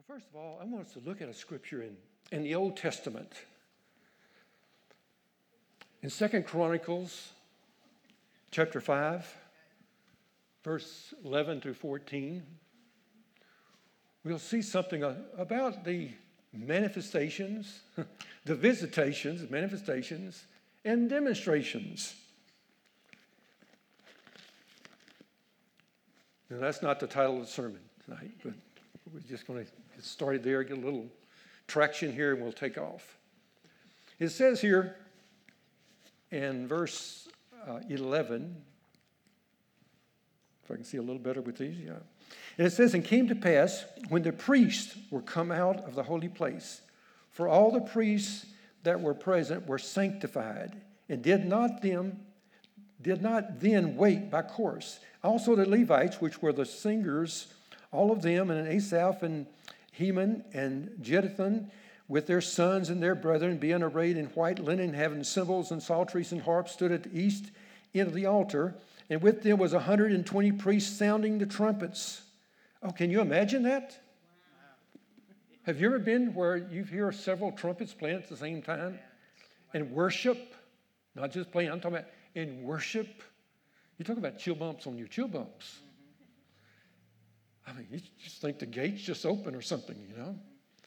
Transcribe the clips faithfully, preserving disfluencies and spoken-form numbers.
First of all, I want us to look at a scripture in, in the Old Testament. In Second Chronicles chapter five, verse eleven through fourteen, we'll see something about the manifestations, the visitations, manifestations, and demonstrations. And that's not the title of the sermon tonight, but we're just going to get started there, get a little traction here, and we'll take off. It says here in verse uh, eleven, if I can see a little better with these, yeah. And it says, "And came to pass, when the priests were come out of the holy place, for all the priests that were present were sanctified, and did not them did not then wait by course. Also the Levites, which were the singers, all of them, and Asaph and Heman and Jeduthun, with their sons and their brethren, being arrayed in white linen, having cymbals and psalteries and harps, stood at the east end of the altar. And with them was a hundred and twenty priests sounding the trumpets." Oh, can you imagine that? Wow. Have you ever been where you hear several trumpets playing at the same time? And worship, not just playing, I'm talking about in worship. You talk about chill bumps on your chill bumps. I mean, you just think the gates just open or something, you know?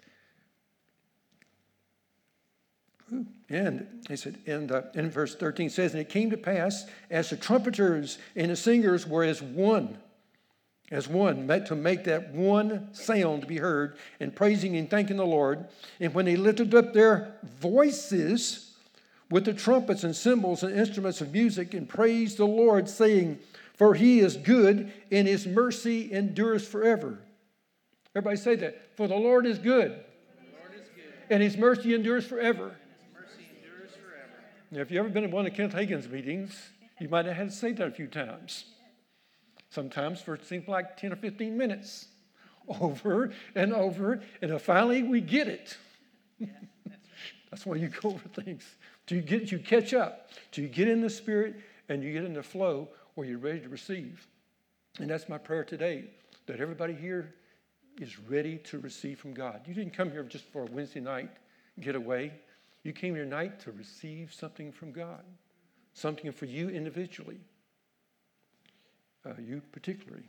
Ooh. And he said, and uh, in verse thirteen says, "And it came to pass, as the trumpeters and the singers were as one, as one, to make that one sound to be heard, and praising and thanking the Lord. And when they lifted up their voices with the trumpets and cymbals and instruments of music, and praised the Lord, saying, For he is good, and his mercy endures forever." Everybody say that. For the Lord is good, the Lord is good. And his mercy endures forever. And his mercy endures forever. Now, if you've ever been at one of Kenneth Hagin's meetings, you might have had to say that a few times. Sometimes for it seems like ten or fifteen minutes, over and over, and then finally we get it. Yeah, that's, right. That's why you go over things. Till you get, you catch up, till you get in the Spirit and you get in the flow where you're ready to receive. And that's my prayer today, that everybody here is ready to receive from God. You didn't come here just for a Wednesday night getaway. You came here tonight to receive something from God, something for you individually. Uh, you particularly,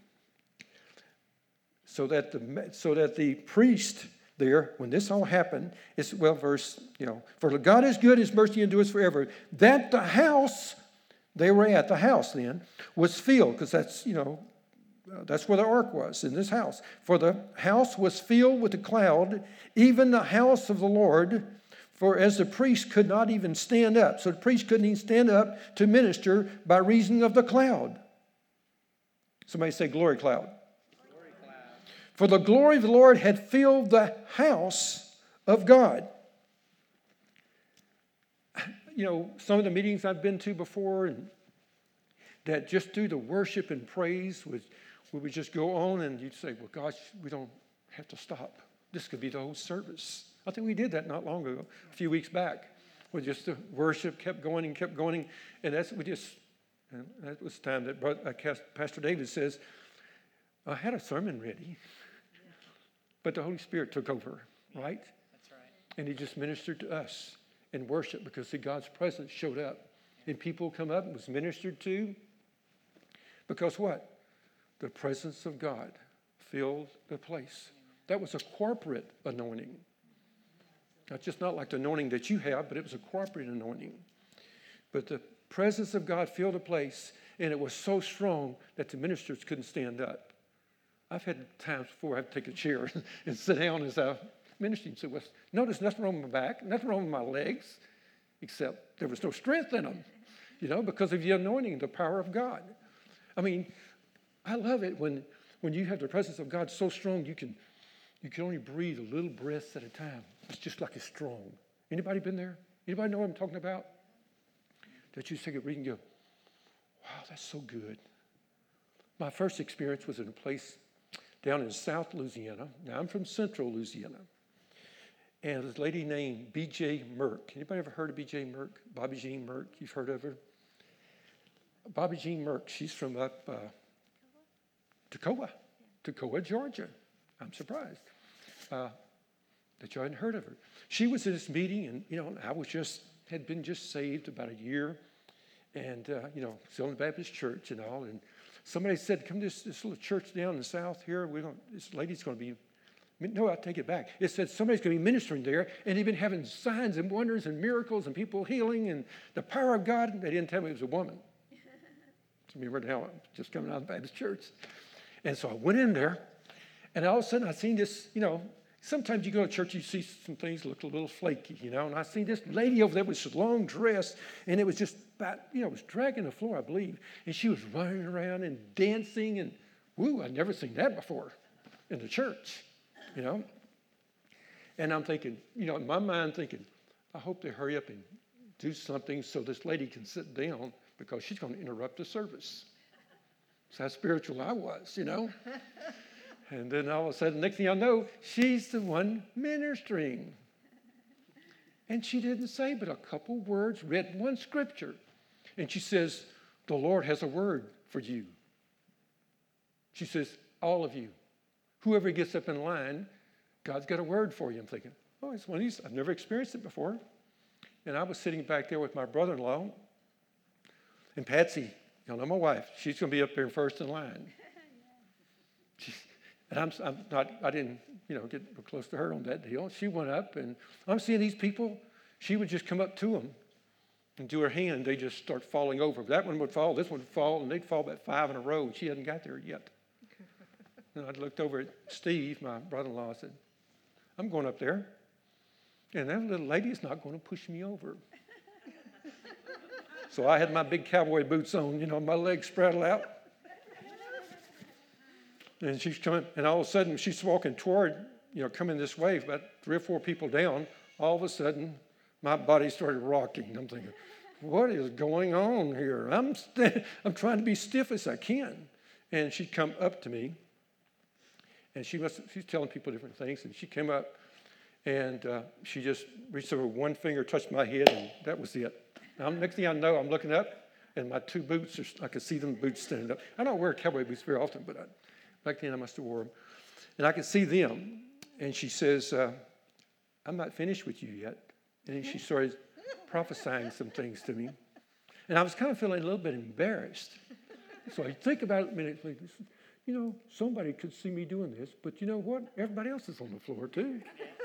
so that the so that the priest there, when this all happened, it's well, verse you know, for God is good, his mercy endures forever. That the house they were at, the house then was filled, because that's you know uh, that's where the ark was, in this house. For the house was filled with a cloud, even the house of the Lord. For as the priest could not even stand up, so the priest couldn't even stand up to minister by reason of the cloud. Somebody say glory cloud. Glory cloud. For the glory of the Lord had filled the house of God. You know, some of the meetings I've been to before, and that just through the worship and praise, would, we would just go on and you'd say, well, gosh, we don't have to stop. This could be the whole service. I think we did that not long ago, a few weeks back, where just the worship kept going and kept going. And that's, we just... And that was the time that Pastor David says, I had a sermon ready, but the Holy Spirit took over, right? That's right. And he just ministered to us in worship because see, God's presence showed up. And people come up and was ministered to because what? The presence of God filled the place. That was a corporate anointing. That's just not like the anointing that you have, but it was a corporate anointing. But the presence of God filled the place, and it was so strong that the ministers couldn't stand up. I've had times before I have to take a chair and sit down as I minister and say, well, notice nothing wrong with my back, nothing wrong with my legs, except there was no strength in them, you know, because of the anointing, the power of God. I mean, I love it when when you have the presence of God so strong you can you can only breathe a little breath at a time. It's just like it's strong. Anybody been there? Anybody know what I'm talking about? That you take a read and go, wow, that's so good. My first experience was in a place down in South Louisiana. Now, I'm from Central Louisiana. And this lady named B J Merck. Anybody ever heard of B J Merck? Bobby Jean Merck, you've heard of her? Bobby Jean Merck, she's from up uh, Toccoa, Toccoa, Georgia. I'm surprised. uh, that you hadn't heard of her. She was in this meeting, and, you know, I was just, had been just saved about a year, and, uh, you know, still in the Baptist church and all, and somebody said, come to this, this little church down in the south here. We're going this lady's going to be, no, I'll take it back. It said somebody's going to be ministering there, and they've been having signs and wonders and miracles and people healing and the power of God. They didn't tell me it was a woman. To me, right now, I'm just coming out of the Baptist church. And so I went in there, and all of a sudden I seen this, you know, sometimes you go to church, you see some things look a little flaky, you know, and I seen this lady over there with this long dress, and it was just about, you know, it was dragging the floor, I believe, and she was running around and dancing, and woo, I'd never seen that before in the church, you know. And I'm thinking, you know, in my mind thinking, I hope they hurry up and do something so this lady can sit down because she's going to interrupt the service. So how spiritual I was, you know. And then all of a sudden, next thing I know, she's the one ministering. And she didn't say but a couple words, read one scripture. And she says, the Lord has a word for you. She says, all of you. Whoever gets up in line, God's got a word for you. I'm thinking, oh, it's one of these. I've never experienced it before. And I was sitting back there with my brother-in-law. And Patsy, you know, my wife, she's going to be up there first in line. She's, And I'm, I'm not, I didn't, you know, get close to her on that deal. She went up, and I'm seeing these people. She would just come up to them and do her hand. They just start falling over. That one would fall, this one would fall, and they'd fall about five in a row, and she hadn't got there yet. And I looked over at Steve, my brother-in-law, and said, I'm going up there, and that little lady is not going to push me over. So I had my big cowboy boots on, you know, my legs spread out. And she's coming, and all of a sudden, she's walking toward, you know, coming this way, about three or four people down. All of a sudden, my body started rocking. I'm thinking, what is going on here? I'm st- I'm trying to be stiff as I can. And she'd come up to me, and she must, she's telling people different things, and she came up, and uh, she just reached over one finger, touched my head, and that was it. Now, next thing I know, I'm looking up, and my two boots, are, I could see them boots standing up. I don't wear cowboy boots very often, but I, back then I must have wore them. And I could see them. And she says, uh, I'm not finished with you yet. And then she started prophesying some things to me. And I was kind of feeling a little bit embarrassed. So I think about it a minute. Like, you know, somebody could see me doing this. But you know what? Everybody else is on the floor too.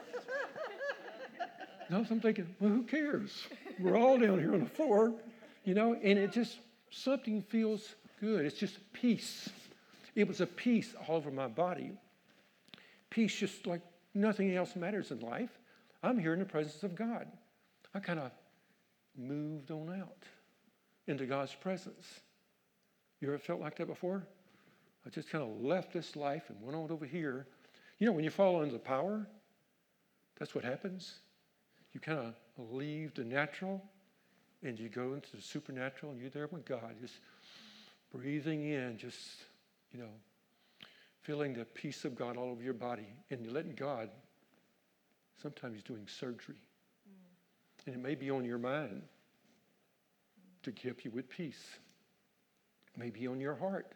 No, so I'm thinking, well, who cares? We're all down here on the floor. You know, and it just, something feels good. It's just peace. It was a peace all over my body. Peace just like nothing else matters in life. I'm here in the presence of God. I kind of moved on out into God's presence. You ever felt like that before? I just kind of left this life and went on over here. You know, when you fall into the power, that's what happens. You kind of leave the natural and you go into the supernatural, and you're there with God, just breathing in, just, you know, feeling the peace of God all over your body. And you're letting God, sometimes he's doing surgery. Mm. And it may be on your mind to keep you with peace. It may be on your heart.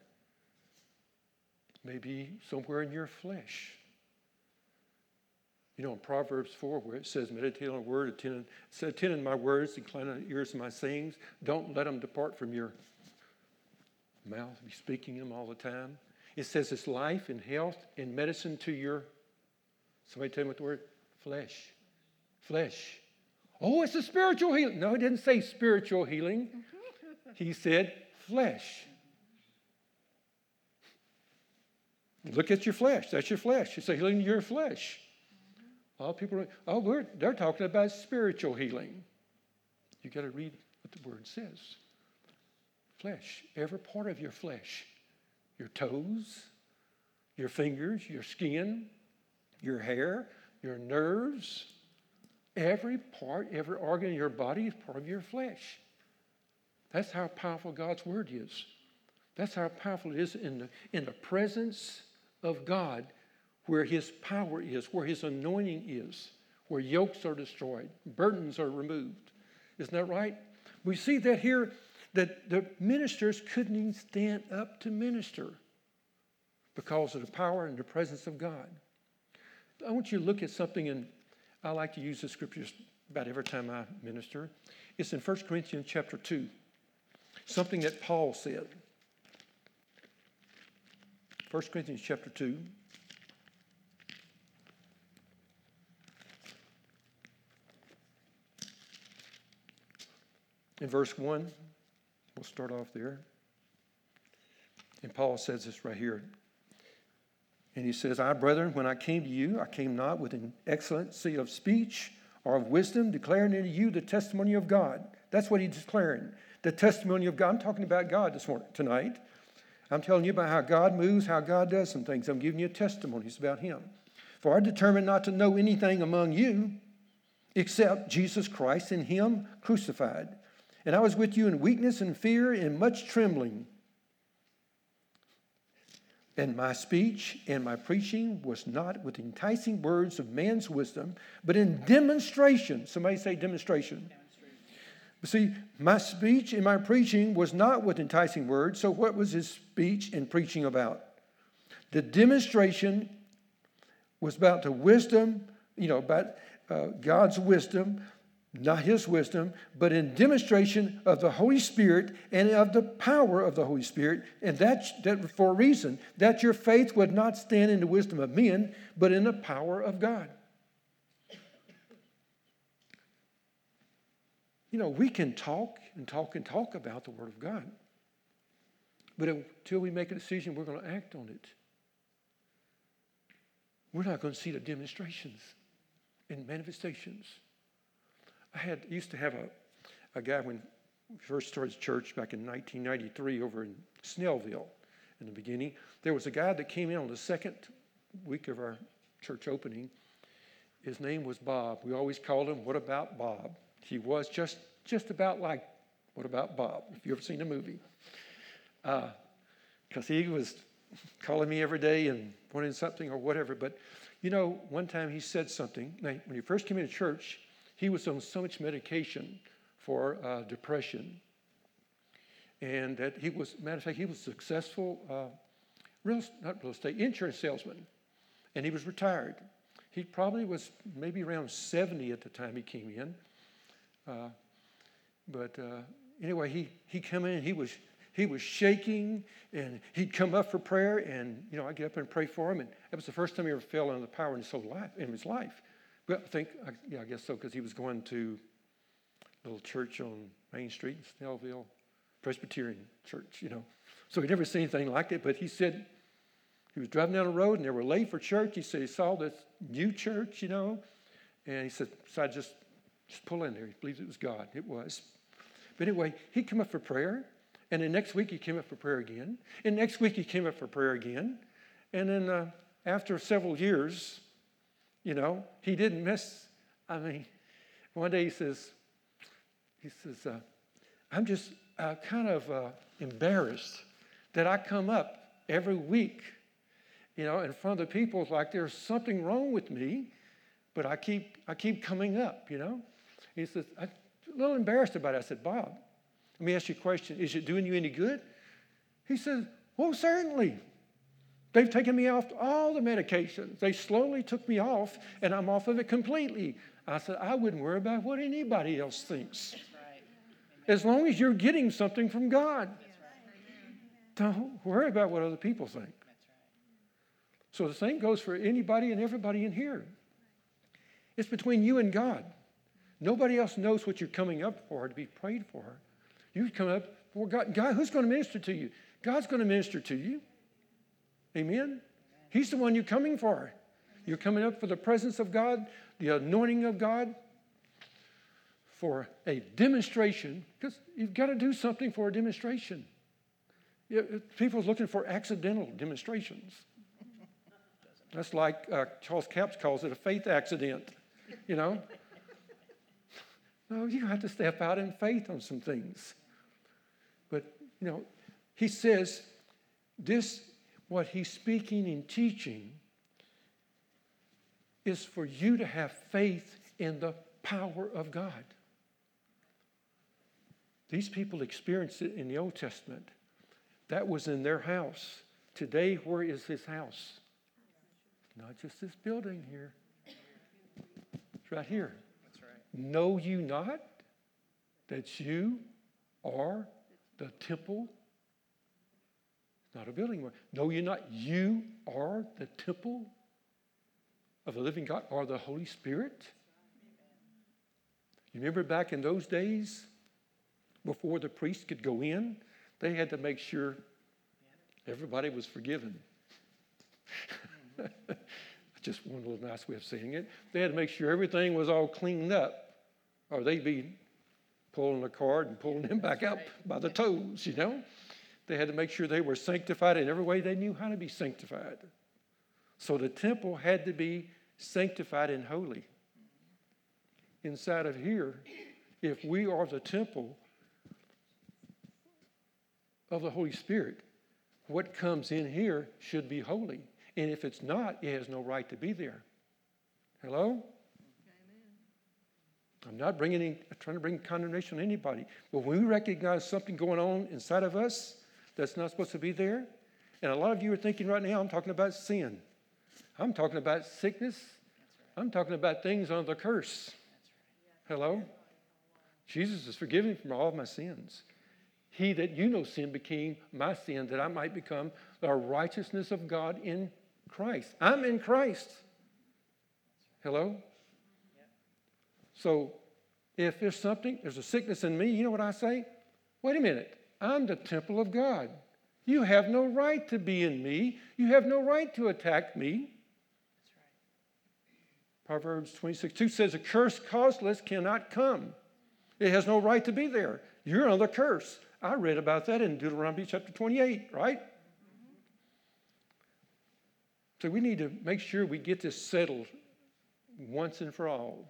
Maybe somewhere in your flesh. You know, in Proverbs four, where it says, meditate on the word, attend, attend in my words, incline on the ears to my sayings. Don't let them depart from your mouth. Be speaking them all the time. It says it's life and health and medicine to your, somebody tell me what the word, flesh. Flesh. Oh, it's a spiritual healing. No, he didn't say spiritual healing. He said flesh. Look at your flesh. That's your flesh. It's a healing to your flesh. All people are, oh, we're, they're talking about spiritual healing. You got to read what the word says. Flesh, every part of your flesh. Your toes, your fingers, your skin, your hair, your nerves. Every part, every organ in your body is part of your flesh. That's how powerful God's word is. That's how powerful it is in the, in the presence of God, where his power is, where his anointing is, where yokes are destroyed, burdens are removed. Isn't that right? We see that here, that the ministers couldn't even stand up to minister because of the power and the presence of God. I want you to look at something, and I like to use the scriptures about every time I minister. It's in First Corinthians chapter two, something that Paul said. First Corinthians chapter two. In verse one, we'll start off there. And Paul says this right here. And he says, I, brethren, when I came to you, I came not with an excellency of speech or of wisdom, declaring unto you the testimony of God. That's what he's declaring. The testimony of God. I'm talking about God this morning, tonight. I'm telling you about how God moves, how God does some things. I'm giving you testimonies about him. For I determined not to know anything among you except Jesus Christ and him crucified. And I was with you in weakness and fear and much trembling. And my speech and my preaching was not with enticing words of man's wisdom, but in demonstration. Somebody say demonstration. Demonstration. See, my speech and my preaching was not with enticing words. So what was his speech and preaching about? The demonstration was about the wisdom, you know, about uh, God's wisdom, not his wisdom, but in demonstration of the Holy Spirit and of the power of the Holy Spirit. And that's that for a reason, that your faith would not stand in the wisdom of men, but in the power of God. You know, we can talk and talk and talk about the Word of God, but until we make a decision, we're going to act on it. We're not going to see the demonstrations and manifestations. I had used to have a, a guy when we first started church back in nineteen ninety-three over in Snellville in the beginning. There was a guy that came in on the second week of our church opening. His name was Bob. We always called him, What About Bob? He was just, just about like, What About Bob? If you've ever seen the movie. Because uh, he was calling me every day and wanting something or whatever. But, you know, one time he said something. Now, when he first came into church, he was on so much medication for uh, depression. And that he was, matter of fact, he was a successful, uh, real, not real estate, insurance salesman. And he was retired. He probably was maybe around seventy at the time he came in. Uh, but uh, anyway, he he came in and he was he was shaking, and he'd come up for prayer, and you know I get up and pray for him, and that was the first time he ever felt under the power in his whole life, in his life. But I think, yeah, I guess so, because he was going to a little church on Main Street in Snellville, Presbyterian church, you know. So he'd never seen anything like it, but he said he was driving down the road, and they were late for church. He said he saw this new church, you know, and he said, decided just, just pull in there. He believed it was God. It was. But anyway, he'd come up for prayer, and then next week he came up for prayer again, and next week he came up for prayer again, and then uh, after several years, you know, he didn't miss. I mean, one day he says, he says, uh, I'm just uh, kind of uh, embarrassed that I come up every week, you know, in front of the people like there's something wrong with me, but I keep I keep coming up, you know. He says, I'm a little embarrassed about it. I said, Bob, let me ask you a question. Is it doing you any good? He said, well, certainly. They've taken me off all the medications. They slowly took me off, and I'm off of it completely. I said, I wouldn't worry about what anybody else thinks. That's right. As long as you're getting something from God. That's right. Don't worry about what other people think. That's right. So the same goes for anybody and everybody in here. It's between you and God. Nobody else knows what you're coming up for to be prayed for. You come up for God. God, who's going to minister to you? God's going to minister to you. Amen? He's the one you're coming for. You're coming up for the presence of God, the anointing of God, for a demonstration, because you've got to do something for a demonstration. People are looking for accidental demonstrations. That's like uh, Charles Capps calls it a faith accident, you know. No, you have to step out in faith on some things. But, you know, he says this, what he's speaking and teaching is for you to have faith in the power of God. These people experienced it in the Old Testament. That was in their house. Today, where is his house? not just this building here. It's right here. That's right. Know you not that you are the temple? It's not a building. Know you not you are the temple of the living God, or the Holy Spirit? You remember back in those days, before the priest could go in, they had to make sure everybody was forgiven. Just one little nice way of saying it. They had to make sure everything was all cleaned up, or they'd be pulling the card and pulling them back out by the toes, you know. They had to make sure they were sanctified in every way they knew how to be sanctified. So the temple had to be sanctified and holy. Inside of here, if we are the temple of the Holy Spirit, what comes in here should be holy. And if it's not, it has no right to be there. Hello? Amen. I'm not bringing any, trying to bring condemnation on anybody. But when we recognize something going on inside of us that's not supposed to be there, and a lot of you are thinking right now, I'm talking about sin. I'm talking about sickness. I'm talking about things under the curse. Hello? Jesus is forgiven from all of my sins. He that you know sin became my sin, that I might become the righteousness of God in Christ. I'm in Christ. Hello? So if there's something, there's a sickness in me, you know what I say? Wait a minute. I'm the temple of God. You have no right to be in me. You have no right to attack me. Proverbs twenty-six two says, a curse causeless cannot come. It has no right to be there. You're under curse. I read about that in Deuteronomy chapter twenty-eight, right? Mm-hmm. So we need to make sure we get this settled once and for all.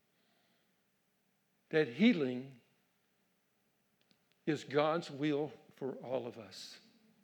That healing is God's will for all of us.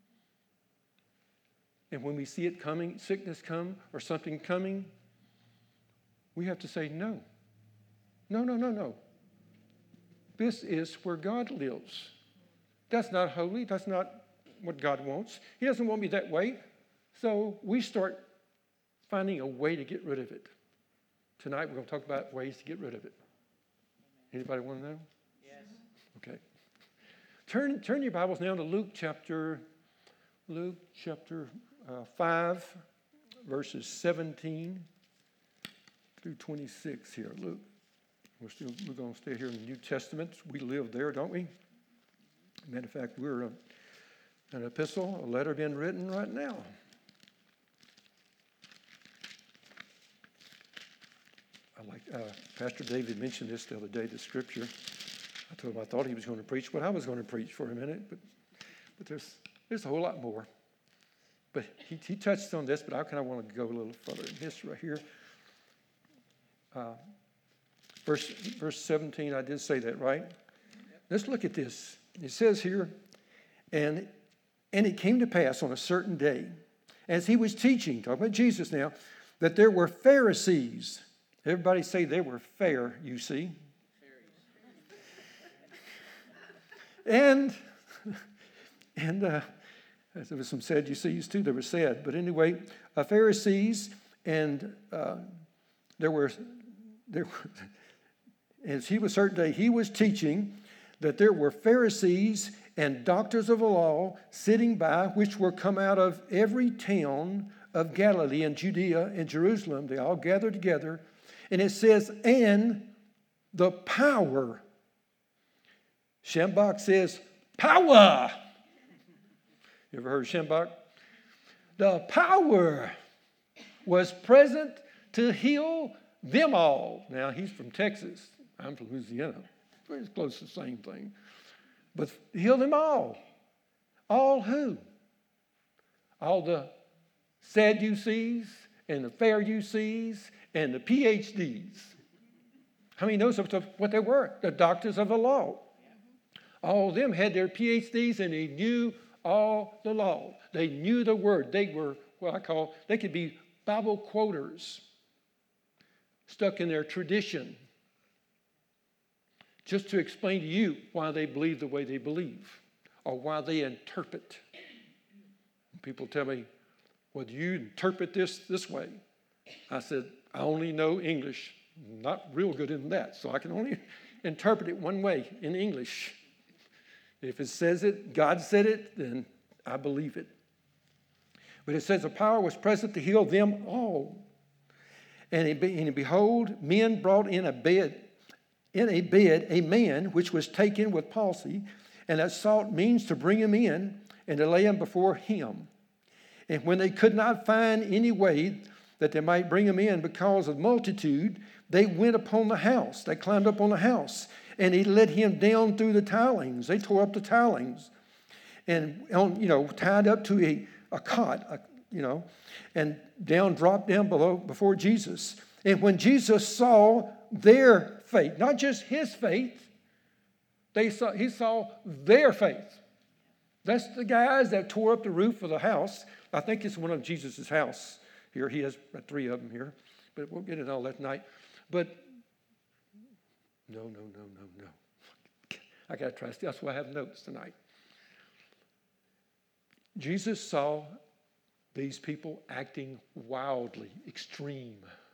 And when we see it coming, sickness come or something coming, we have to say no. No, no, no, no. This is where God lives. That's not holy. That's not what God wants. He doesn't want me that way. So we start finding a way to get rid of it. Tonight we're going to talk about ways to get rid of it. Anybody want to know? Yes. Okay. Turn, turn your Bibles now to Luke chapter, Luke chapter uh, five, verses seventeen through twenty-six here. Luke. We're still we're going to stay here in the New Testament. We live there, don't we? Matter of fact, we're a, an epistle, a letter being written right now. I like uh, Pastor David mentioned this the other day, the scripture. I told him I thought he was going to preach what I was going to preach for a minute, but but there's there's a whole lot more. But he, he touched on this, but I kind of want to go a little further in this right here. Uh, verse verse seventeen, I did say that, right? Yep. Let's look at this. It says here, and and it came to pass on a certain day, as he was teaching, talking about Jesus now, that there were Pharisees. Everybody say they were fair, you see. and and uh, there was some sad you sees too. There were sad, but anyway, uh, Pharisees, and uh, there were there. Were, as he was certain day, he was teaching that there were Pharisees and doctors of the law sitting by, which were come out of every town of Galilee and Judea and Jerusalem. They all gathered together. And it says, and the power. Schambach says, power. You ever heard of Schambach? The power was present to heal them all. Now, he's from Texas. I'm from Louisiana. Very close to the same thing. But heal them all. All who? All the Sadducees and the Pharisees and the P H Ds. How many knows what they were? The doctors of the law. All of them had their P H Ds and they knew all the law. They knew the word. They were what I call, they could be Bible quoters, stuck in their tradition, just to explain to you why they believe the way they believe or why they interpret. People tell me, well, do you interpret this this way? I said, I only know English. Not real good in that, so I can only interpret it one way, in English. If it says it, God said it, then I believe it. But it says the power was present to heal them all. And, and behold, men brought in a bed, in a bed, a man which was taken with palsy, and that sought means to bring him in and to lay him before him. And when they could not find any way that they might bring him in because of the multitude, they went upon the house. They climbed up on the house, and he let him down through the tilings. They tore up the tilings, and on, you know, tied up to a, a cot, a, you know, and down, dropped down below before Jesus. And when Jesus saw their faith, not just his faith, they saw, he saw their faith. That's the guys that tore up the roof of the house. I think it's one of Jesus' house here. He has three of them here, but we'll get into all that tonight. But no, no, no, no, no. I got to try. That's why I have notes tonight. Jesus saw these people acting wildly, extreme,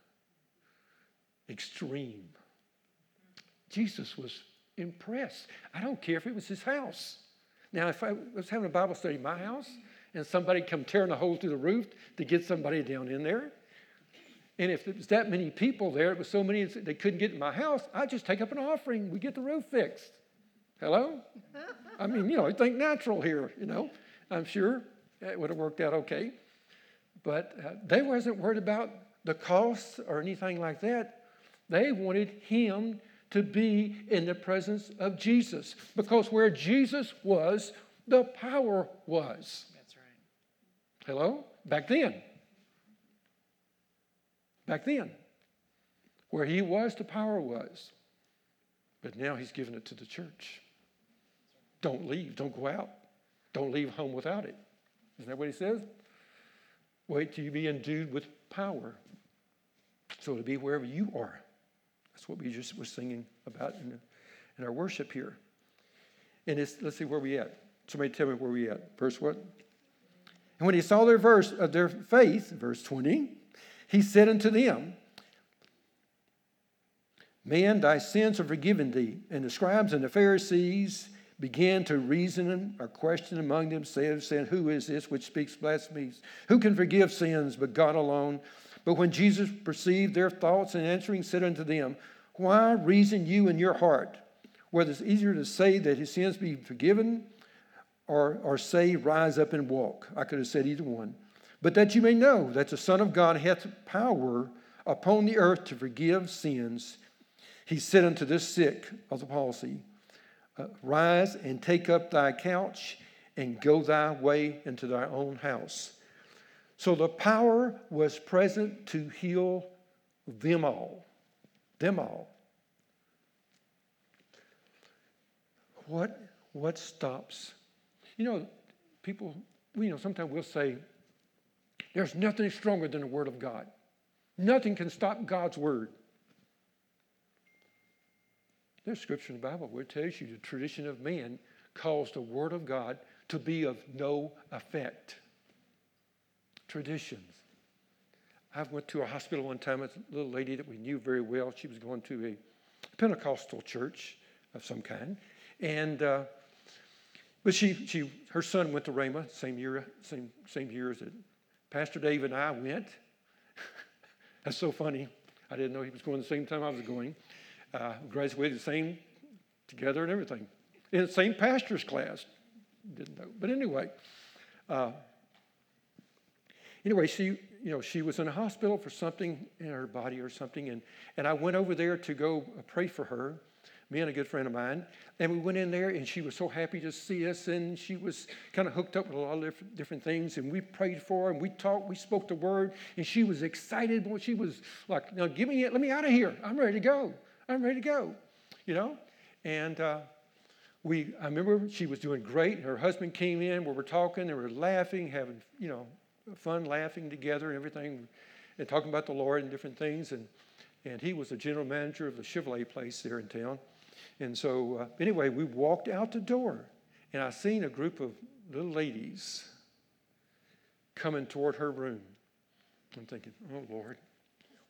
extreme. Jesus was impressed. I don't care if it was his house. Now, if I was having a Bible study in my house and somebody come tearing a hole through the roof to get somebody down in there, and if there was that many people there, it was so many they couldn't get in my house, I'd just take up an offering. We get the roof fixed. Hello? I mean, you know, think natural here, you know. I'm sure it would have worked out okay. But uh, they wasn't worried about the costs or anything like that. They wanted him to be in the presence of Jesus. Because where Jesus was, the power was. That's right. Hello? Back then. Back then. Where he was, the power was. But now he's given it to the church. Don't leave. Don't go out. Don't leave home without it. Isn't that what he says? Wait till you be endued with power. So to be wherever you are. That's what we just were singing about in, in our worship here. And it's, let's see where we at. Somebody tell me where we at. Verse what? And when he saw their verse of their faith, verse twenty, he said unto them, Man, thy sins are forgiven thee. And the scribes and the Pharisees began to reason or question among themselves, saying, Who is this which speaks blasphemies? Who can forgive sins but God alone? But when Jesus perceived their thoughts, and answering said unto them, Why reason you in your heart? Whether it's easier to say that his sins be forgiven, or, or say, Rise up and walk. I could have said either one. But that you may know that the Son of God hath power upon the earth to forgive sins, he said unto this sick of the palsy, uh, Rise and take up thy couch and go thy way into thy own house. So the power was present to heal them all. Them all. What, what stops? You know, people, you know, sometimes we'll say, there's nothing stronger than the Word of God. Nothing can stop God's Word. There's scripture in the Bible where it tells you the tradition of man caused the Word of God to be of no effect. Traditions. I went to a hospital one time with a little lady that we knew very well. She was going to a Pentecostal church of some kind. And, uh, but she, she, her son went to Rhema, same year, same, same year as it. Pastor Dave and I went. That's so funny. I didn't know he was going the same time I was going. Uh, graduated the same together and everything. In the same pastor's class. Didn't know. But anyway. Uh, anyway, she, you know, she was in a hospital for something in her body or something. And, and I went over there to go pray for her. Me and a good friend of mine. And we went in there, and she was so happy to see us, and she was kind of hooked up with a lot of different, different things, and we prayed for her, and we talked, we spoke the word, and she was excited. Boy, she was like, no, give me it, let me out of here. I'm ready to go. I'm ready to go, you know? And uh, we, I remember she was doing great, and her husband came in, we were talking, and we were laughing, having, you know, fun laughing together and everything, and talking about the Lord and different things, and, and he was the general manager of the Chevrolet place there in town. And so, uh, anyway, we walked out the door, and I seen a group of little ladies coming toward her room. I'm thinking, oh, Lord,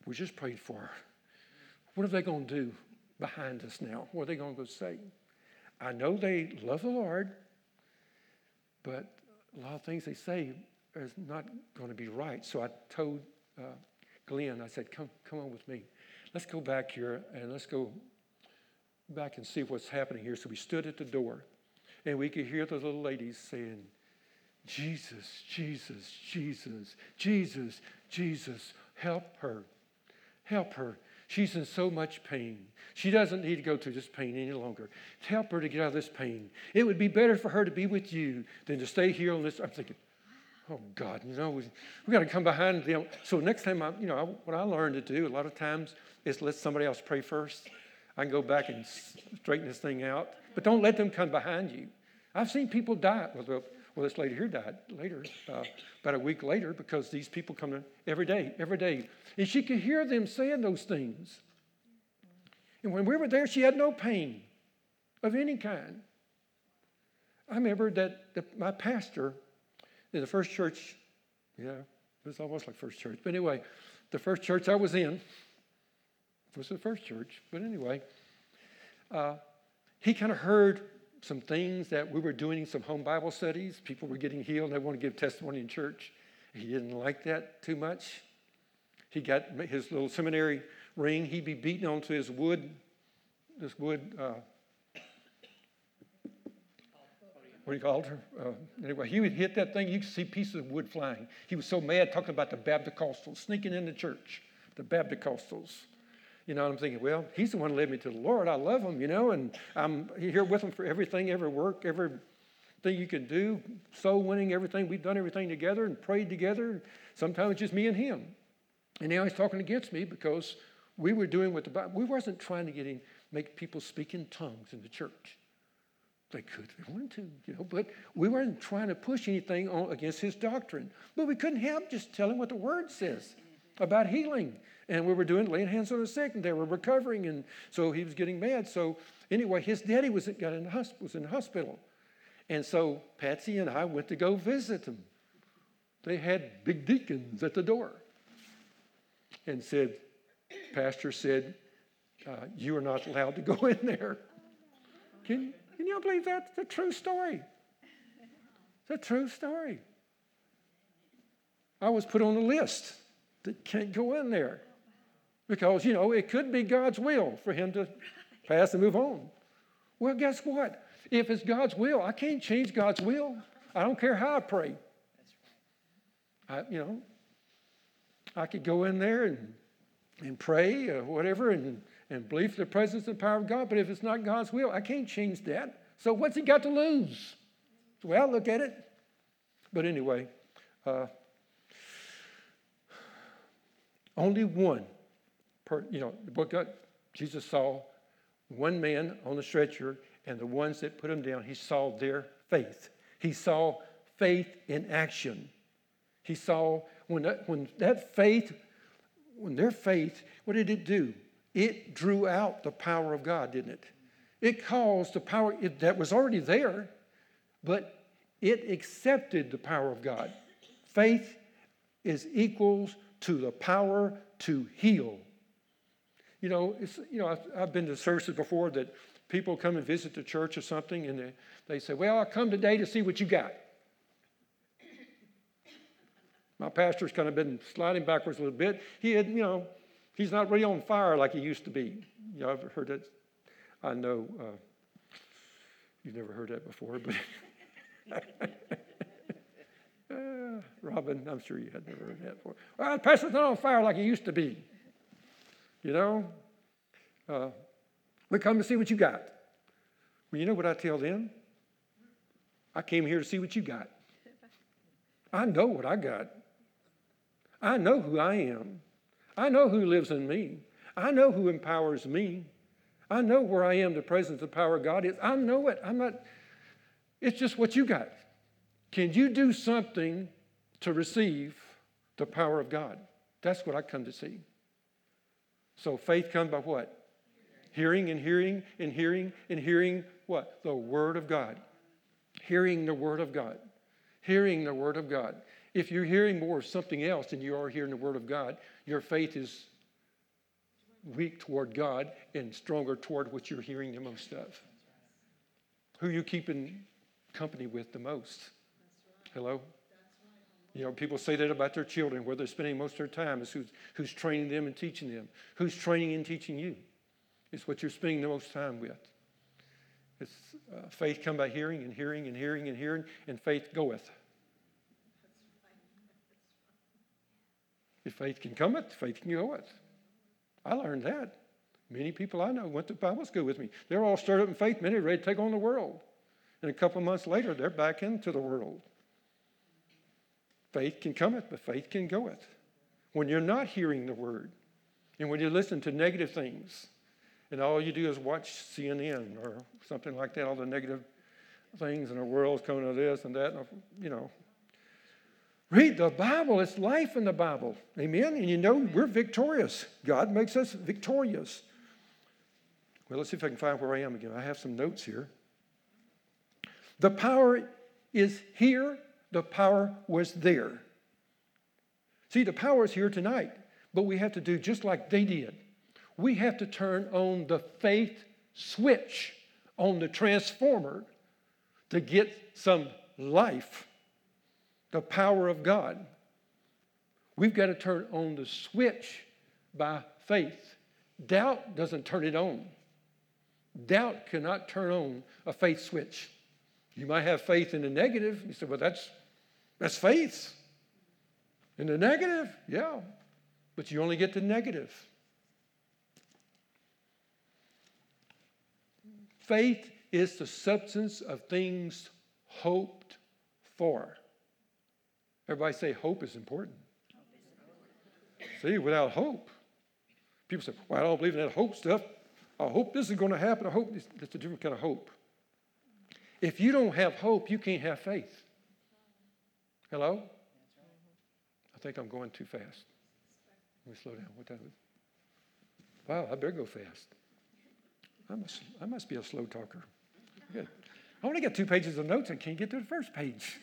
We just prayed for her. What are they going to do behind us now? What are they going to go say? I know they love the Lord, but a lot of things they say is not going to be right. So I told uh, Glenn, I said, come, come on with me. Let's go back here and let's go back and see what's happening here. So we stood at the door, and we could hear the little ladies saying, Jesus, Jesus, Jesus, Jesus, Jesus, help her, help her. She's in so much pain. She doesn't need to go through this pain any longer. Help her to get out of this pain. It would be better for her to be with you than to stay here on this. I'm thinking, oh, God, you know, we, we got to come behind them. So next time, I, you know, I, what I learned to do a lot of times is let somebody else pray first. I can go back and straighten this thing out. But don't let them come behind you. I've seen people die. Well, well this lady here died later, uh, about a week later, because these people come in every day, every day. And she could hear them saying those things. And when we were there, she had no pain of any kind. I remember that the, my pastor in the first church, yeah, it was almost like first church. But anyway, the first church I was in was the first church. But anyway, uh, he kind of heard some things that we were doing, some home Bible studies. People were getting healed. They wanted to give testimony in church. He didn't like that too much. He got his little seminary ring. He'd be beating onto his wood, this wood, uh, what do you call it? Uh, anyway, he would hit that thing. You could see pieces of wood flying. He was so mad talking about the Baptist-Costals sneaking in the church, the Baptist-Costals. You know, I'm thinking, well, he's the one who led me to the Lord. I love him, you know, and I'm here with him for everything, every work, everything you can do, soul winning, everything. We've done everything together and prayed together. Sometimes it's just me and him. And now he's talking against me because we were doing what the Bible, we wasn't trying to get him, make people speak in tongues in the church. They could, they wanted to, you know, but we weren't trying to push anything on against his doctrine. But we couldn't help just telling what the Word says about healing. And we were doing laying hands on the sick, and they were recovering, and so he was getting mad. So anyway, his daddy was got in the hospital, was in the hospital, and so Patsy and I went to go visit them. They had big deacons at the door, and said, Pastor said, uh, you are not allowed to go in there. Can, can you believe that? It's a true story. It's a true story. I was put on the list that can't go in there. Because, you know, it could be God's will for him to pass and move on. Well, guess what? If it's God's will, I can't change God's will. I don't care how I pray. I, you know, I could go in there and and pray or whatever and, and believe the presence and power of God, but if it's not God's will, I can't change that. So what's he got to lose? Well, look at it. But anyway, uh, only one. Per, you know, the book God, Jesus saw one man on the stretcher, and the ones that put him down, he saw their faith. He saw faith in action. He saw when that, when that faith, when their faith, what did it do? It drew out the power of God, didn't it? It caused the power it, that was already there, but it accepted the power of God. Faith is equals to the power to heal. You know, it's, you know, I've, I've been to services before that people come and visit the church or something, and they, they say, well, I come today to see what you got. My pastor's kind of been sliding backwards a little bit. He had, you know, he's not really on fire like he used to be. You know, I've heard that. I know uh, you've never heard that before, but uh, Robin, I'm sure you had never heard that before. Well, the pastor's not on fire like he used to be. You know, uh, we come to see what you got. Well, you know what I tell them? I came here to see what you got. I know what I got. I know who I am. I know who lives in me. I know who empowers me. I know where I am, the presence and power of God is. I know it. I'm not, it's just what you got. Can you do something to receive the power of God? That's what I come to see. So faith comes by what? Hearing and hearing and hearing and hearing what? The Word of God. Hearing the Word of God. Hearing the Word of God. If you're hearing more of something else than you are hearing the Word of God, your faith is weak toward God and stronger toward what you're hearing the most of. Who are you keeping company with the most? Hello? You know, people say that about their children, where they're spending most of their time is who's, who's training them and teaching them. Who's training and teaching you? It's what you're spending the most time with. It's uh, faith come by hearing and hearing and hearing and hearing, and faith goeth. If faith can cometh, faith can goeth. I learned that. Many people I know went to Bible school with me. They're all stirred up in faith, many are ready to take on the world. And a couple of months later, they're back into the world. Faith can cometh, but faith can goeth. When you're not hearing the word, and when you listen to negative things, and all you do is watch C N N or something like that, all the negative things in the world's coming to this and that, you know. Read the Bible. It's life in the Bible. Amen? And you know we're victorious. God makes us victorious. Well, let's see if I can find where I am again. I have some notes here. The power is here. The power was there. See, the power is here tonight, but we have to do just like they did. We have to turn on the faith switch, on the transformer, to get some life, the power of God. We've got to turn on the switch by faith. Doubt doesn't turn it on. Doubt cannot turn on a faith switch. You might have faith in the negative. You say, well, that's, that's faith. In the negative, yeah, but you only get the negative. Faith is the substance of things hoped for. Everybody say hope is important. See, without hope, people say, well, I don't believe in that hope stuff. I hope this is going to happen. I hope this. That's a different kind of hope. If you don't have hope, you can't have faith. Hello? I think I'm going too fast. Let me slow down. What time is it? Wow, I better go fast. I must, I must be a slow talker. Good. I only got two pages of notes and can't get to the first page.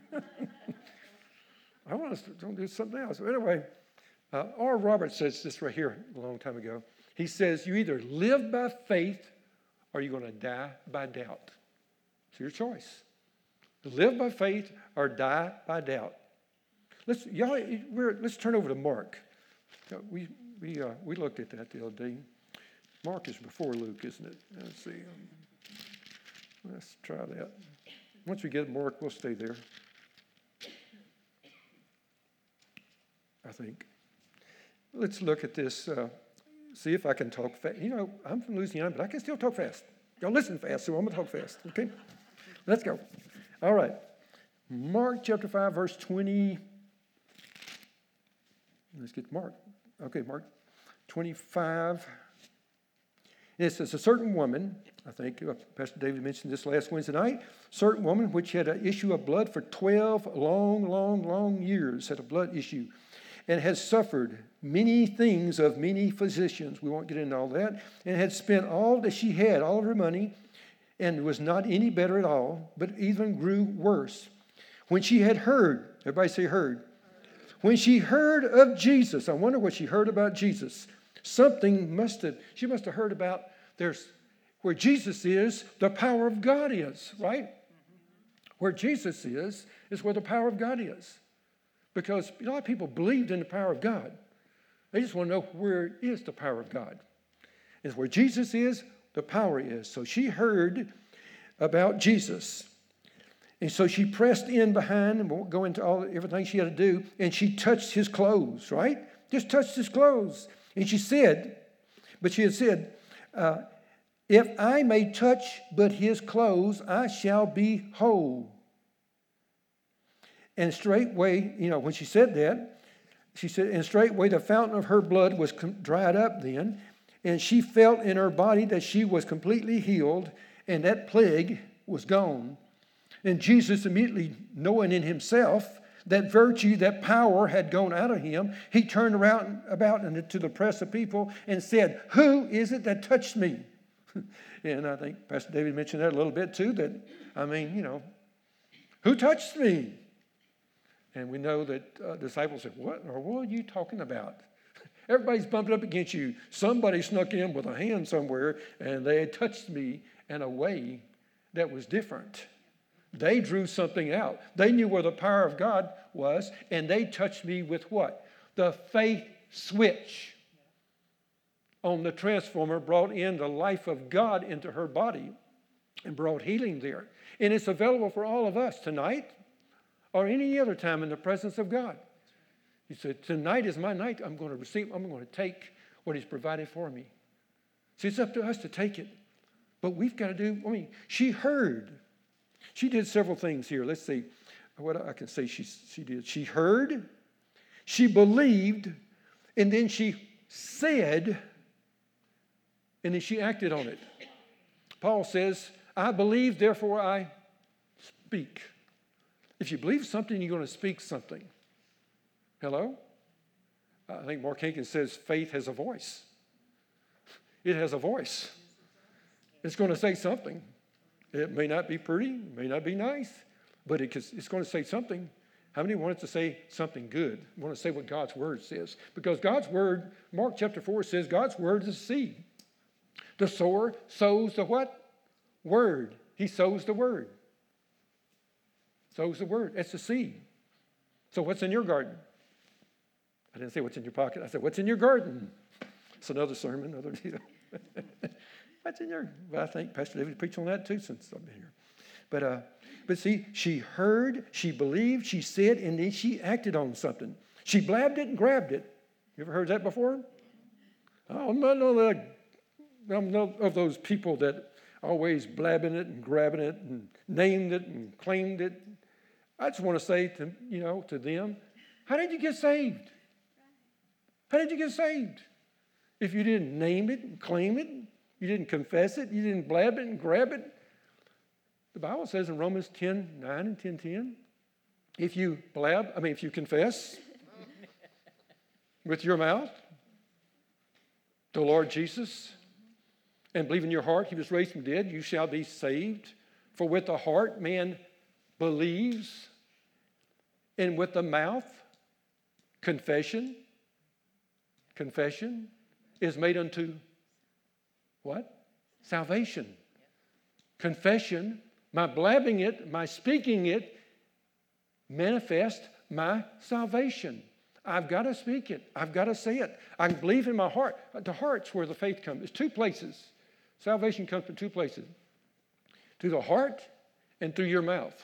I want to do something else. So anyway, uh, R. Roberts says this right here a long time ago. He says, you either live by faith or you're going to die by doubt. It's your choice. Live by faith or die by doubt. Let's y'all. We're, let's turn over to Mark. We we uh, we looked at that the other day. Mark is before Luke, isn't it? Let's see. Um, let's try that. Once we get Mark, we'll stay there. I think. Let's look at this. Uh, see if I can talk fast. You know, I'm from Louisiana, but I can still talk fast. Y'all listen fast, so I'm going to talk fast. Okay? Let's go. All right. Mark chapter five, verse twenty. Let's get Mark. Okay, Mark twenty-five. It says, a certain woman, I think uh, Pastor David mentioned this last Wednesday night, certain woman which had an issue of blood for twelve long, long, long years, had a blood issue, and had suffered many things of many physicians. We won't get into all that. And had spent all that she had, all of her money, and was not any better at all, but even grew worse. When she had heard, everybody say heard. When she heard of Jesus, I wonder what she heard about Jesus. Something must have, she must have heard about there's where Jesus is, the power of God is, right? Where Jesus is, is where the power of God is. Because a lot of people believed in the power of God. They just want to know where is the power of God. It's where Jesus is, the power is. So she heard about Jesus. And so she pressed in behind, and won't go into all everything she had to do, and she touched his clothes, right? Just touched his clothes. And she said, but she had said, uh, if I may touch but his clothes, I shall be whole. And straightway, you know, when she said that, she said, and straightway the fountain of her blood was dried up then, and she felt in her body that she was completely healed, and that plague was gone. And Jesus, immediately knowing in himself that virtue, that power had gone out of him, he turned around about to the press of people and said, who is it that touched me? And I think Pastor David mentioned that a little bit too, that, I mean, you know, who touched me? And we know that uh, disciples said, what in the world are you talking about? Everybody's bumping up against you. Somebody snuck in with a hand somewhere, and they had touched me in a way that was different. They drew something out. They knew where the power of God was, and they touched me with what? The faith switch on the transformer brought in the life of God into her body and brought healing there. And it's available for all of us tonight or any other time in the presence of God. He said, tonight is my night. I'm going to receive, I'm going to take what he's provided for me. See, it's up to us to take it. But we've got to do, I mean, she heard. She did several things here. Let's see what I can say she, she did. She heard, she believed, and then she said, and then she acted on it. Paul says, I believe, therefore I speak. If you believe something, you're going to speak something. Hello? I think Mark Hankins says faith has a voice. It has a voice. It's going to say something. It may not be pretty, it may not be nice, but it, it's going to say something. How many want it to say something good? Want to say what God's word says? Because God's word, Mark chapter four says, God's word is seed. The sower sows the what? Word. He sows the word. Sows the word. That's the seed. So what's in your garden? I didn't say what's in your pocket. I said, what's in your garden? It's another sermon, another deal. What's in your? Well, I think Pastor David preached on that too since I've been here. But uh, but see, she heard, she believed, she said, and then she acted on something. She blabbed it and grabbed it. You ever heard that before? Oh, I'm not of, I'm not of those people that always blabbing it and grabbing it and named it and claimed it. I just want to say to you know to them, how did you get saved? How did you get saved? If you didn't name it and claim it, you didn't confess it, you didn't blab it and grab it. The Bible says in Romans ten nine and ten ten, if you blab, I mean, if you confess with your mouth the Lord Jesus and believe in your heart he was raised from the dead, you shall be saved. For with the heart man believes, and with the mouth confession, confession is made unto what? Salvation. Confession, my blabbing it, my speaking it, manifest my salvation. I've got to speak it. I've got to say it. I can believe in my heart. The heart's where the faith comes. There's two places. Salvation comes from two places. Through the heart and through your mouth.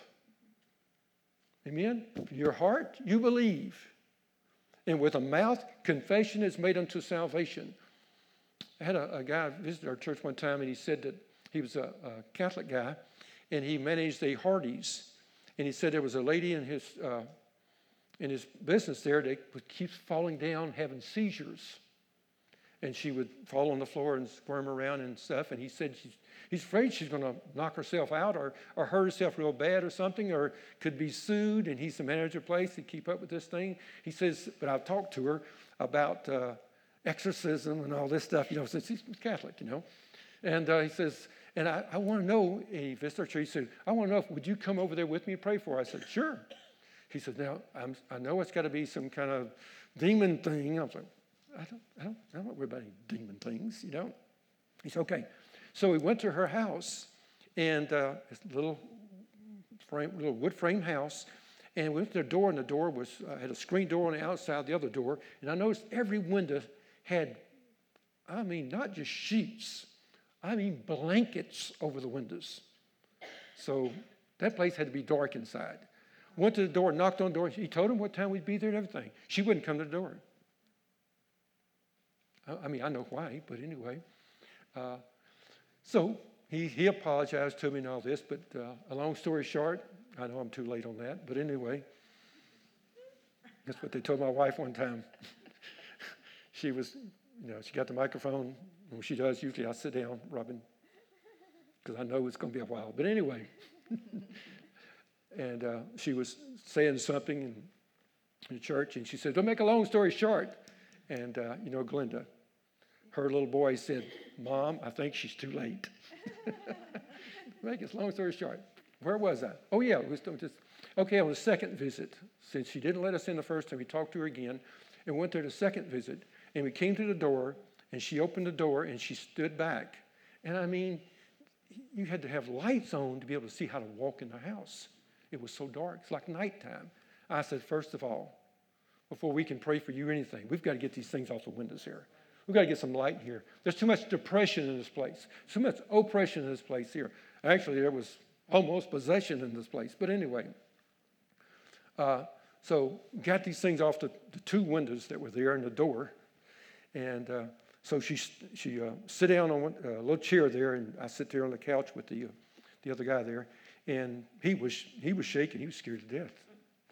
Amen? Through your heart, you believe. And with a mouth, confession is made unto salvation. I had a, a guy visit our church one time, and he said that he was a, a Catholic guy, and he managed a Hardee's. And he said there was a lady in his uh, in his business there that would keep falling down, having seizures. And she would fall on the floor and squirm around and stuff. And he said she's, he's afraid she's going to knock herself out or, or hurt herself real bad or something, or could be sued. And he's the manager of the place to keep up with this thing. He says, but I've talked to her about uh, exorcism and all this stuff, you know, since he's Catholic, you know. And uh, he says, and I, I want to know, he visited our church, he said, I want to know, if, would you come over there with me and pray for her? I said, sure. He said, now, I'm, I know it's got to be some kind of demon thing. I was like, I don't, I don't, I don't worry about any demon things, you know. He said, okay. So we went to her house, and uh, this little frame, little wood frame house, and we went to the door, and the door was uh, had a screen door on the outside, the other door, and I noticed every window had, I mean, not just sheets, I mean blankets over the windows. So that place had to be dark inside. Went to the door, knocked on the door. He told him what time we'd be there and everything. She wouldn't come to the door. I mean, I know why, but anyway. Uh, so he, he apologized to me and all this, but uh, a long story short, I know I'm too late on that, but anyway, that's what they told my wife one time. She was, you know, she got the microphone. When she does, usually I sit down, Robin, because I know it's going to be a while. But anyway, and uh, she was saying something in, in the church, and she said, don't make a long story short. And, uh, you know, Glenda, her little boy said, Mom, I think she's too late. Make it long story short. Where was I? Oh, yeah, it was just, okay, on the second visit, since she didn't let us in the first time, we talked to her again and went there the second visit. And we came to the door, and she opened the door, and she stood back. And I mean, you had to have lights on to be able to see how to walk in the house. It was so dark. It's like nighttime. I said, first of all, before we can pray for you or anything, we've got to get these things off the windows here. We've got to get some light in here. There's too much depression in this place. Too much oppression in this place here. Actually, there was almost possession in this place. But anyway, uh, so got these things off the, the two windows that were there and the door. And uh, so she she uh, sit down on a little chair there, and I sit there on the couch with the uh, the other guy there, and he was he was shaking. He was scared to death.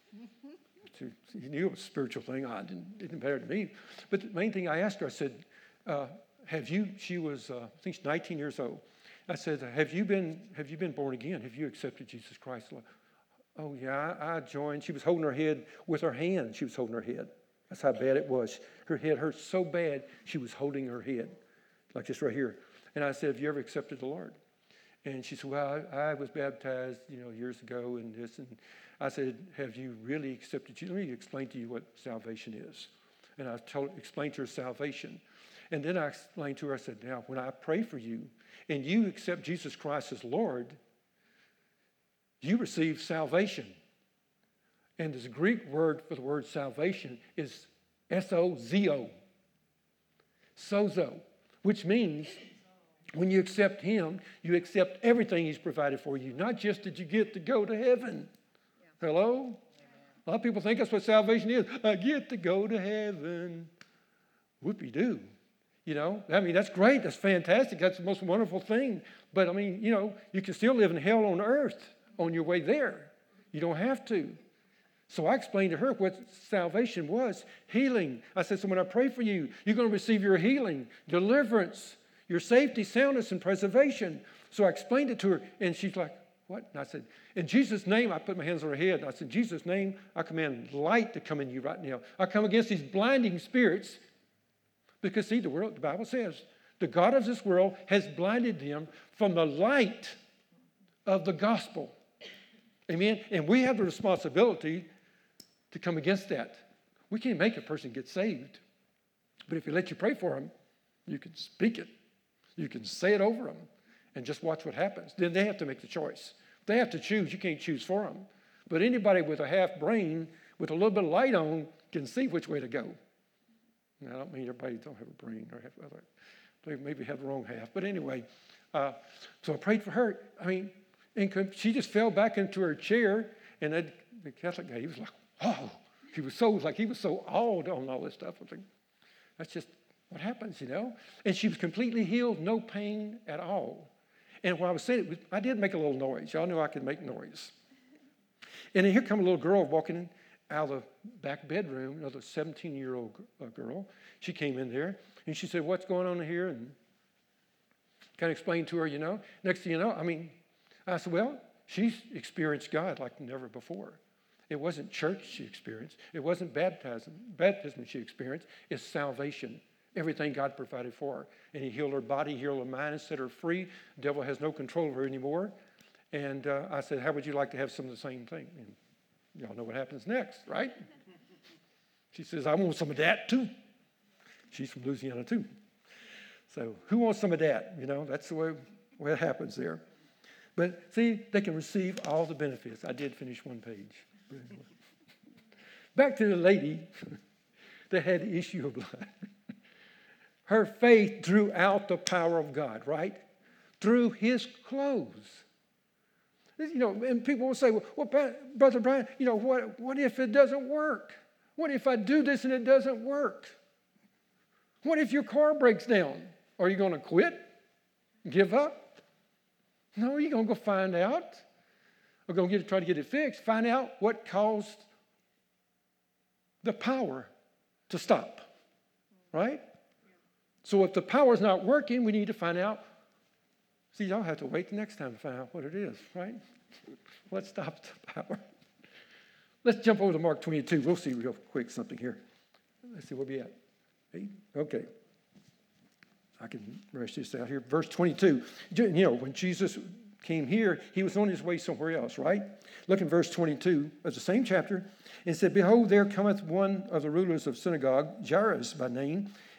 So he knew it was a spiritual thing. I didn't didn't matter to me. But the main thing I asked her, I said, uh, "Have you?" She was uh, I think she's nineteen years old. I said, "Have you been Have you been born again? Have you accepted Jesus Christ?" Oh yeah, I, I joined. She was holding her head with her hand. She was holding her head. That's how bad it was. Her head hurt so bad, she was holding her head, like this right here. And I said, have you ever accepted the Lord? And she said, well, I, I was baptized, you know, years ago and this. And I said, have you really accepted Jesus? Let me explain to you what salvation is. And I told, explained to her salvation. And then I explained to her, I said, now, when I pray for you and you accept Jesus Christ as Lord, you receive salvation. And this Greek word for the word salvation is S O Z O. Sozo, which means when you accept him, you accept everything he's provided for you. Not just that you get to go to heaven. Yeah. Hello? Yeah. A lot of people think that's what salvation is. I get to go to heaven. Whoopie-doo. You know, I mean, that's great. That's fantastic. That's the most wonderful thing. But, I mean, you know, you can still live in hell on earth on your way there. You don't have to. So I explained to her what salvation was, healing. I said, so when I pray for you, you're going to receive your healing, deliverance, your safety, soundness, and preservation. So I explained it to her, and she's like, what? And I said, in Jesus' name, I put my hands on her head. And I said, in Jesus' name, I command light to come in you right now. I come against these blinding spirits because, see, the world, the Bible says, the God of this world has blinded them from the light of the gospel. Amen? And we have the responsibility to come against that. We can't make a person get saved. But if you let you pray for them, you can speak it. You can say it over them and just watch what happens. Then they have to make the choice. They have to choose. You can't choose for them. But anybody with a half brain, with a little bit of light on, can see which way to go. Now, I don't mean everybody don't have a brain or have other. They maybe have the wrong half. But anyway, uh, so I prayed for her. I mean, and she just fell back into her chair, and that, the Catholic guy, he was like, oh, he was so, like, he was so awed on all this stuff. I think, that's just what happens, you know? And she was completely healed, no pain at all. And when I was saying it, I did make a little noise. Y'all knew I could make noise. And then here come a little girl walking out of the back bedroom, another seventeen-year-old girl. She came in there, and she said, what's going on here? And kind of explained to her, you know. Next thing you know, I mean, I said, well, she's experienced God like never before. It wasn't church she experienced. It wasn't baptism, baptism she experienced. It's salvation. Everything God provided for her. And he healed her body, healed her mind, and set her free. The devil has no control of her anymore. And uh, I said, how would you like to have some of the same thing? And y'all know what happens next, right? She says, I want some of that too. She's from Louisiana too. So who wants some of that? You know, that's the way, way it happens there. But see, they can receive all the benefits. I did finish one page. Back to the lady that had the issue of blood. Her faith drew out the power of God, right? Through his clothes. You know, and people will say, well, well, Brother Brian, you know, what, what if it doesn't work? What if I do this and it doesn't work? What if your car breaks down? Are you going to quit? Give up? No, you're going to go find out. We're going to get, try to get it fixed. Find out what caused the power to stop. Right? So if the power's not working, we need to find out. See, y'all have to wait the next time to find out what it is, right? What stops the power? Let's jump over to Mark twenty-two. We'll see real quick something here. Let's see, where we at? Eight? Okay. I can rush this out here. Verse twenty-two. You know, when Jesus came here, he was on his way somewhere else, right? Look in verse twenty-two of the same chapter. It said, behold, there cometh one of the rulers of synagogue, Jairus by name,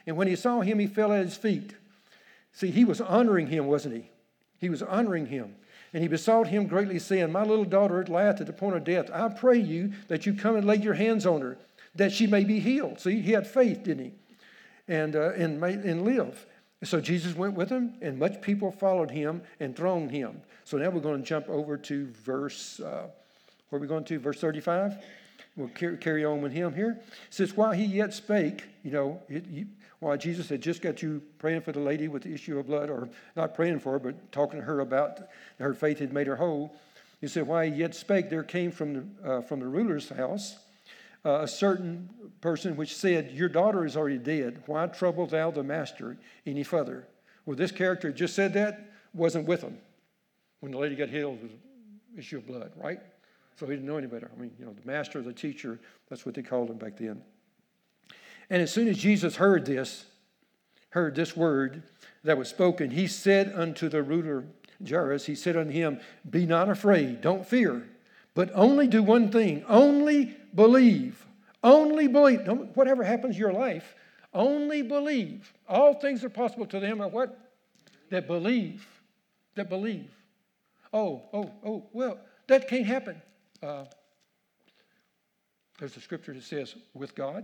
And when he saw him, he fell at his feet. See, he was honoring him, wasn't he? He was honoring him. And he besought him greatly, saying, My little daughter lieth at the point of death. I pray you that you come and lay your hands on her, that she may be healed. See, he had faith, didn't he? And, uh, and, may, and live. So Jesus went with him, and much people followed him and thronged him. So now we're going to jump over to verse, uh, where are we going to? Verse thirty-five. We'll carry on with him here. It says, while he yet spake, you know, it, he, while Jesus had just got you praying for the lady with the issue of blood, or not praying for her, but talking to her about her faith had made her whole. He said, while he yet spake, there came from the, uh, from the ruler's house uh, a certain person which said, your daughter is already dead. Why trouble thou the master any further? Well, this character just said that, wasn't with him when the lady got healed with the issue of blood, right? So he didn't know any better. I mean, you know, the master, the teacher, that's what they called him back then. And as soon as Jesus heard this, heard this word that was spoken, he said unto the ruler Jairus, he said unto him, be not afraid, don't fear, but only do one thing, only believe, only believe. Don't, whatever happens in your life, only believe. All things are possible to them are what? That believe, that believe. Oh, oh, oh, well, that can't happen. Uh, there's a scripture that says, with God,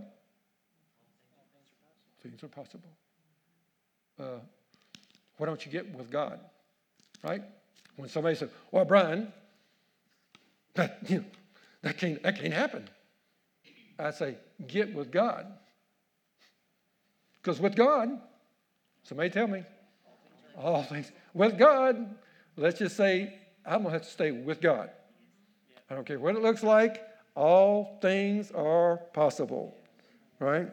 things are possible. Uh, why don't you get with God? Right? When somebody says, well, Brian, that, you know, that, can't, that can't happen. I say, get with God. Because with God, somebody tell me, all things, with God, let's just say, I'm going to have to stay with God. I don't care what it looks like. All things are possible, right?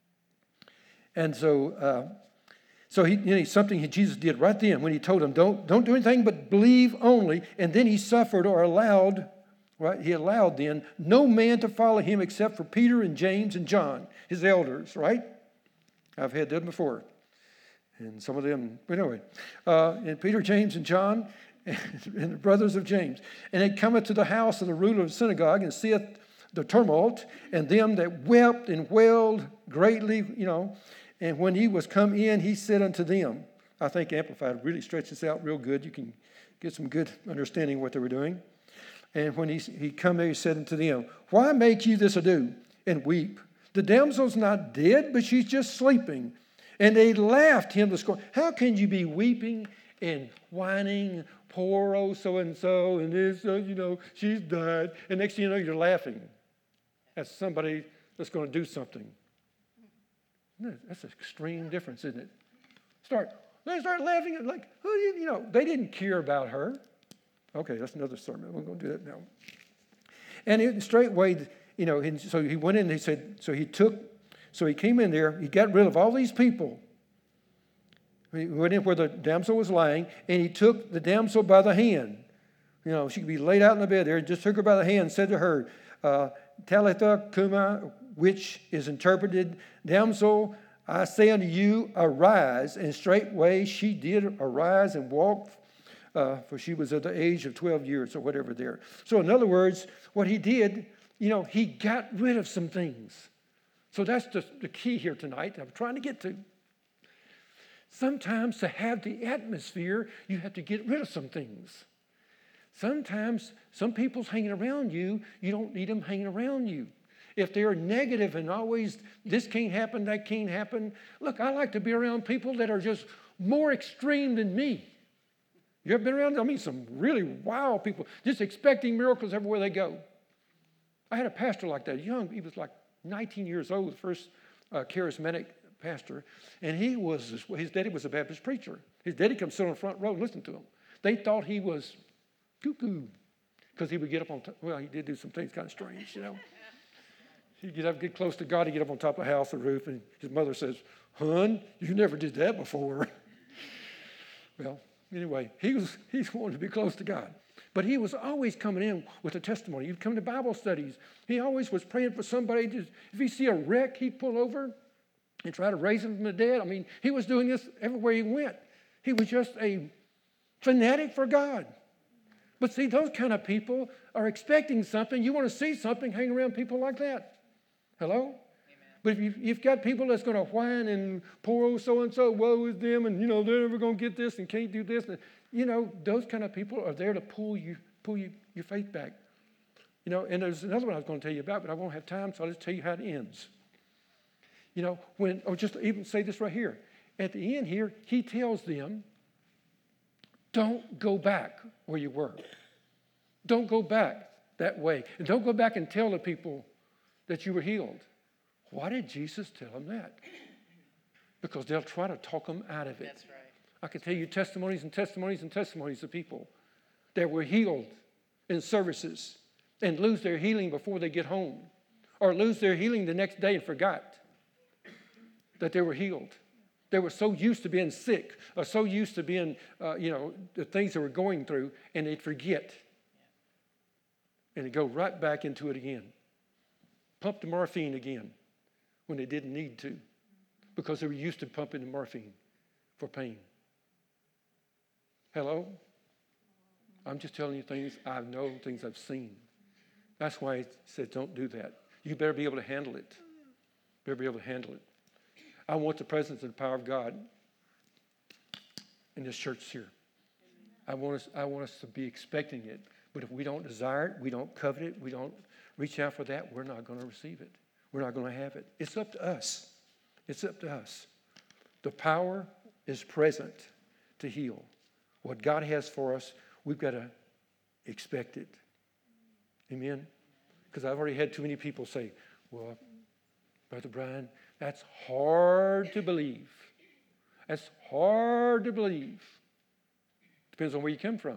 And so, uh, so he, you know, something Jesus did right then when he told him, "Don't, don't do anything but believe only." And then he suffered or allowed, right? He allowed then no man to follow him except for Peter and James and John, his elders, right? I've had them before, and some of them, but anyway, uh, and Peter, James, and John. And the brothers of James. And it cometh to the house of the ruler of the synagogue, and seeth the tumult, and them that wept and wailed greatly, you know. And when he was come in, he said unto them, I think Amplified really stretches out real good. You can get some good understanding of what they were doing. And when he, he come there, he said unto them, why make you this ado, and weep? The damsel's not dead, but she's just sleeping. And they laughed him to scorn. How can you be weeping and whining, poor old so-and-so, and this, uh, you know, she's died. And next thing you know, you're laughing at somebody that's going to do something. That's an extreme difference, isn't it? Start, they start laughing at, like, who do you, you know, they didn't care about her. Okay, that's another sermon. We're going to do that now. And it, straightway, you know, and so he went in and he said, so he took, so he came in there, he got rid of all these people. He went in where the damsel was lying, and he took the damsel by the hand. You know, she could be laid out in the bed there, and just took her by the hand and said to her, uh, Talitha cumi, which is interpreted, damsel, I say unto you, arise. And straightway she did arise and walk, uh, for she was at the age of twelve years or whatever there. So in other words, what he did, you know, he got rid of some things. So that's the, the key here tonight I'm trying to get to. Sometimes to have the atmosphere, you have to get rid of some things. Sometimes some people's hanging around you, you don't need them hanging around you. If they're negative and always, this can't happen, that can't happen. Look, I like to be around people that are just more extreme than me. You ever been around? I mean, some really wild people, just expecting miracles everywhere they go. I had a pastor like that, young, he was like nineteen years old, the first uh, charismatic pastor, and he was, his daddy was a Baptist preacher. His daddy come sit on the front row and listen to him. They thought he was cuckoo because he would get up on top. Well, he did do some things kind of strange, you know. He'd get up, get close to God, he'd get up on top of the house or roof, and his mother says, "Hon, you never did that before." Well, anyway, he was he wanted to be close to God. But he was always coming in with a testimony. He'd come to Bible studies. He always was praying for somebody. To, if he see a wreck, he'd pull over and try to raise him from the dead. I mean, he was doing this everywhere he went. He was just a fanatic for God. But see, those kind of people are expecting something. You want to see something, hang around people like that. Hello? Amen. But if you've, you've got people that's going to whine and poor old so-and-so, woe is them, and, you know, they're never going to get this and can't do this. And, you know, those kind of people are there to pull you, pull you, your faith back. You know, and there's another one I was going to tell you about, but I won't have time, so I'll just tell you how it ends. You know, when, or just even say this right here. At the end here, he tells them, don't go back where you were. Don't go back that way. And don't go back and tell the people that you were healed. Why did Jesus tell them that? Because they'll try to talk them out of it. That's right. I can tell you testimonies and testimonies and testimonies of people that were healed in services and lose their healing before they get home, or lose their healing the next day and forgot that they were healed. They were so used to being sick, or so used to being, uh, you know, the things they were going through, and they'd forget. And they'd go right back into it again. Pump the morphine again when they didn't need to, because they were used to pumping the morphine for pain. Hello? I'm just telling you things I know, things I've seen. That's why I said don't do that. You better be able to handle it. Better be able to handle it. I want the presence and the power of God in this church here. I want us, I want us to be expecting it. But if we don't desire it, we don't covet it, we don't reach out for that, we're not going to receive it. We're not going to have it. It's up to us. It's up to us. The power is present to heal. What God has for us, we've got to expect it. Amen? Because I've already had too many people say, well, Brother Brian, that's hard to believe. That's hard to believe. Depends on where you come from.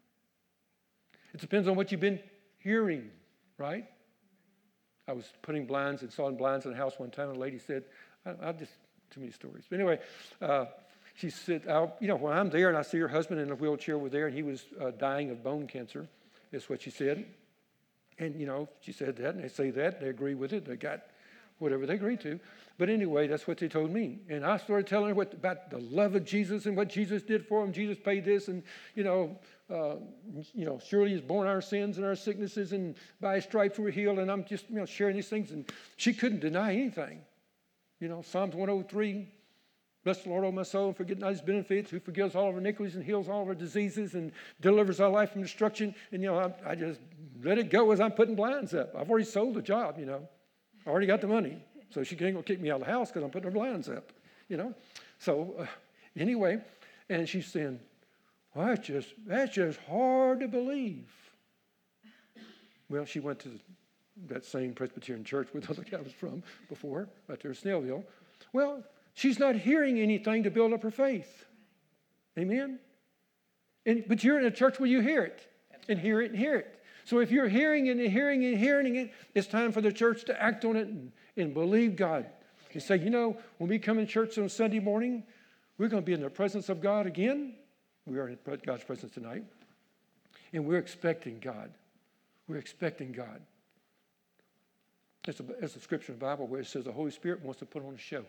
It depends on what you've been hearing, right? I was putting blinds, installing blinds in a house one time, and a lady said, I, I just, too many stories. But anyway, uh, she said, I'll, you know, when I'm there and I see her husband in a wheelchair over there, and he was uh, dying of bone cancer, is what she said. And, you know, she said that, and they say that, they agree with it, they got whatever they agree to. But anyway, that's what they told me. And I started telling her what, about the love of Jesus and what Jesus did for him. Jesus paid this, and, you know, uh, you know, surely he's borne our sins and our sicknesses, and by his stripes we're healed. And I'm just, you know, sharing these things. And she couldn't deny anything. You know, Psalms one oh three, bless the Lord, O my soul, and forget not his benefits, who forgives all of our iniquities and heals all of our diseases and delivers our life from destruction. And, you know, I, I just let it go as I'm putting blinds up. I've already sold the job, you know. I already got the money. So she can't go kick me out of the house because I'm putting her blinds up, you know. So uh, anyway, and she's saying, well, that's just, that's just hard to believe. Well, she went to that same Presbyterian church where the other guy was from before, right there in Snellville. Well, she's not hearing anything to build up her faith. Amen? And, but you're in a church where you hear it, and hear it, and hear it. So if you're hearing it and hearing it and hearing it, it's time for the church to act on it and, and believe God. And say, you know, when we come in church on Sunday morning, we're going to be in the presence of God again. We are in God's presence tonight. And we're expecting God. We're expecting God. There's a, there's a scripture in the Bible where it says the Holy Spirit wants to put on a show.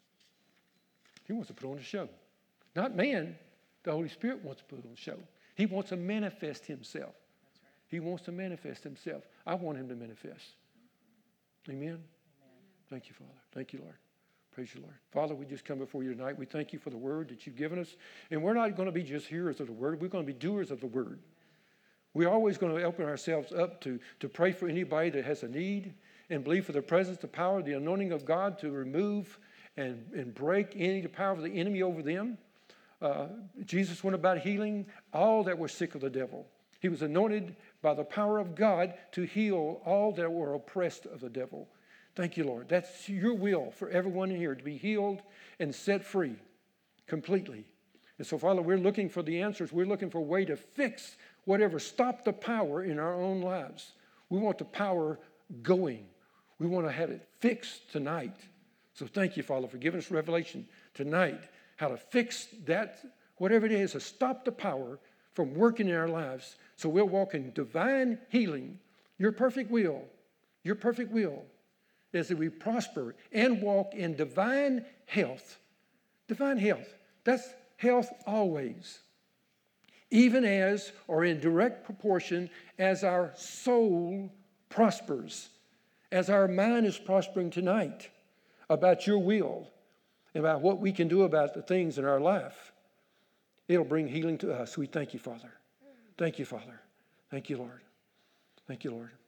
He wants to put on a show. Not man. The Holy Spirit wants to put on a show. He wants to manifest himself. He wants to manifest himself. I want him to manifest. Amen? Amen? Thank you, Father. Thank you, Lord. Praise you, Lord. Father, we just come before you tonight. We thank you for the word that you've given us. And we're not going to be just hearers of the word. We're going to be doers of the word. We're always going to open ourselves up to, to pray for anybody that has a need and believe for the presence, the power, the anointing of God to remove and, and break any the power of the enemy over them. Uh, Jesus went about healing all that were sick of the devil. He was anointed by the power of God to heal all that were oppressed of the devil. Thank you, Lord. That's your will for everyone in here to be healed and set free completely. And so, Father, we're looking for the answers. We're looking for a way to fix whatever stopped the power in our own lives. We want the power going. We want to have it fixed tonight. So thank you, Father, for giving us revelation tonight, how to fix that, whatever it is, to stop the power from working in our lives so we'll walk in divine healing, your perfect will, your perfect will, is that we prosper and walk in divine health. Divine health. That's health always. Even as, or in direct proportion, as our soul prospers, as our mind is prospering tonight. about your will, about what we can do about the things in our life, it'll bring healing to us. We thank you, Father. Thank you, Father. Thank you, Lord. Thank you, Lord.